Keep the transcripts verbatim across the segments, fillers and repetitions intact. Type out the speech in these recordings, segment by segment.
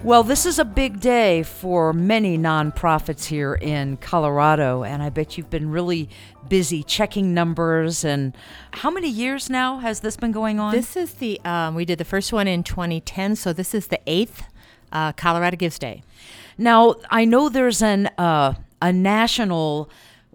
Well, this is a big day for many nonprofits here in Colorado, and I bet you've been really busy checking numbers. And how many years now has this been going on? This is the, um, we did the first one in twenty ten, so this is the eighth uh, Colorado Gives Day. Now, I know there's an uh, a national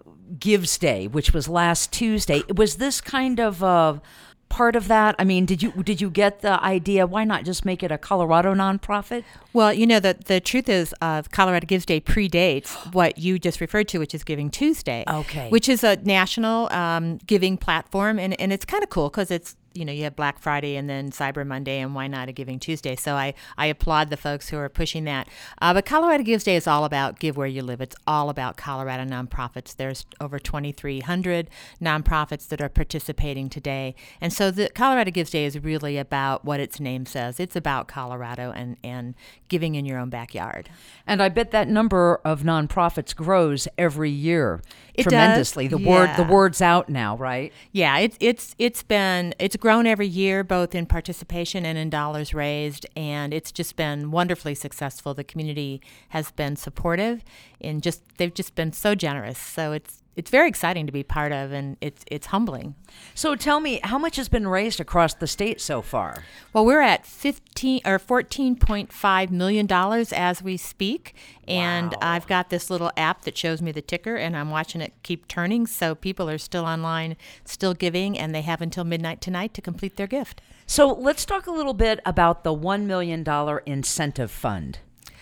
Gives Day, which was last Tuesday. Was this kind of uh, part of that? I mean, did you did you get the idea? Why not just make it a Colorado nonprofit? Well, you know, the, the truth is uh, Colorado Gives Day predates what you just referred to, which is Giving Tuesday. Okay. Which is a national um, giving platform, and, and it's kind of cool because it's, you know, you have Black Friday and then Cyber Monday, and why not a Giving Tuesday? So I, I applaud the folks who are pushing that. Uh, but Colorado Gives Day is all about give where you live. It's all about Colorado nonprofits. There's over twenty-three hundred nonprofits that are participating today. And so the Colorado Gives Day is really about what its name says. It's about Colorado and, and giving in your own backyard. And I bet that number of nonprofits grows every year It tremendously. does, The word yeah. the word's out now, right? Yeah, it's it's it's been it's grown every year, both in participation and in dollars raised, and it's just been wonderfully successful. The community has been supportive, and just they've just been so generous. So it's it's very exciting to be part of, and it's it's humbling. So tell me, how much has been raised across the state so far? Well, we're at fifteen or fourteen point five million dollars as we speak, and Wow. I've got this little app that shows me the ticker, and I'm watching it keep turning. So people are still online, still giving, and they have until midnight tonight to complete their gift. So let's talk a little bit about the one million dollars incentive fund.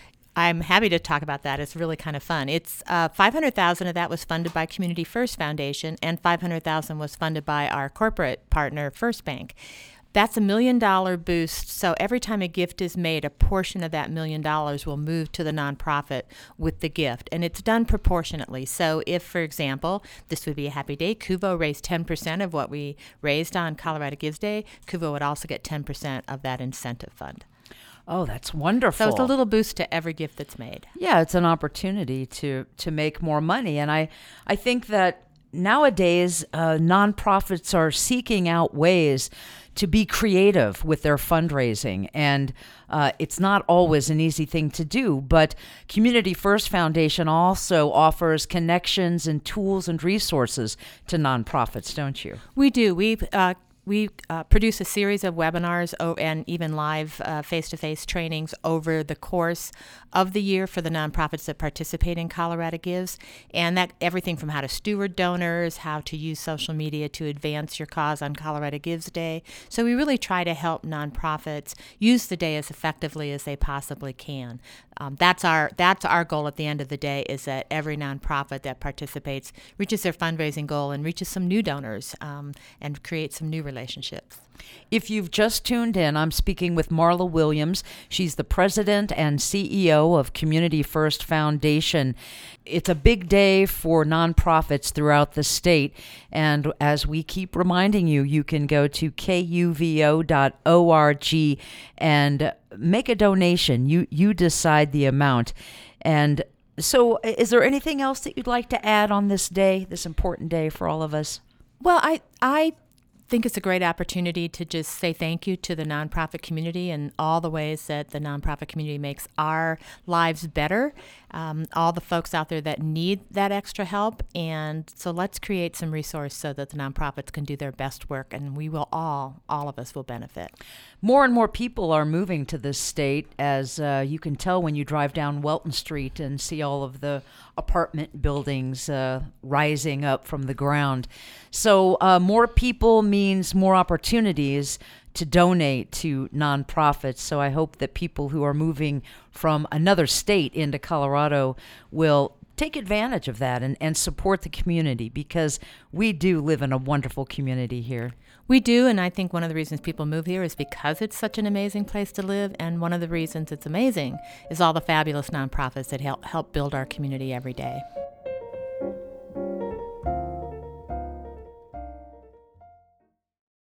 I'm happy to talk about that. It's really kind of fun. It's uh, five hundred thousand dollars of that was funded by Community First Foundation, and five hundred thousand dollars was funded by our corporate partner, First Bank. That's a million dollar boost. So every time a gift is made, a portion of that million dollars will move to the nonprofit with the gift. And it's done proportionately. So if, for example, this would be a happy day, Cuvo raised ten percent of what we raised on Colorado Gives Day, Cuvo would also get ten percent of that incentive fund. Oh, that's wonderful. So it's a little boost to every gift that's made. Yeah, it's an opportunity to to make more money. And I, I think that nowadays uh, nonprofits are seeking out ways to be creative with their fundraising. And uh, it's not always an easy thing to do, but Community First Foundation also offers connections and tools and resources to nonprofits, don't you? We do. We've uh, We uh, produce a series of webinars o- and even live uh, face-to-face trainings over the course of the year for the nonprofits that participate in Colorado Gives, and that everything from how to steward donors, how to use social media to advance your cause on Colorado Gives Day. So we really try to help nonprofits use the day as effectively as they possibly can. Um, that's our that's our goal at the end of the day, is that every nonprofit that participates reaches their fundraising goal and reaches some new donors um, and creates some new relationships. If you've just tuned in, I'm speaking with Marla Williams. She's the president and C E O of Community First Foundation. It's a big day for nonprofits throughout the state. And as we keep reminding you, you can go to K U V O dot org and make a donation. You, you decide the amount. And so is there anything else that you'd like to add on this day, this important day for all of us? Well, I I think it's a great opportunity to just say thank you to the nonprofit community and all the ways that the nonprofit community makes our lives better. Um, all the folks out there that need that extra help. And so let's create some resource so that the nonprofits can do their best work, and we will all, all of us will benefit. More and more people are moving to this state, as uh, you can tell when you drive down Welton Street and see all of the apartment buildings uh, rising up from the ground. So uh, more people means more opportunities to donate to nonprofits. So I hope that people who are moving from another state into Colorado will take advantage of that and, and support the community, because we do live in a wonderful community here. We do, and I think one of the reasons people move here is because it's such an amazing place to live, and one of the reasons it's amazing is all the fabulous nonprofits that help help build our community every day.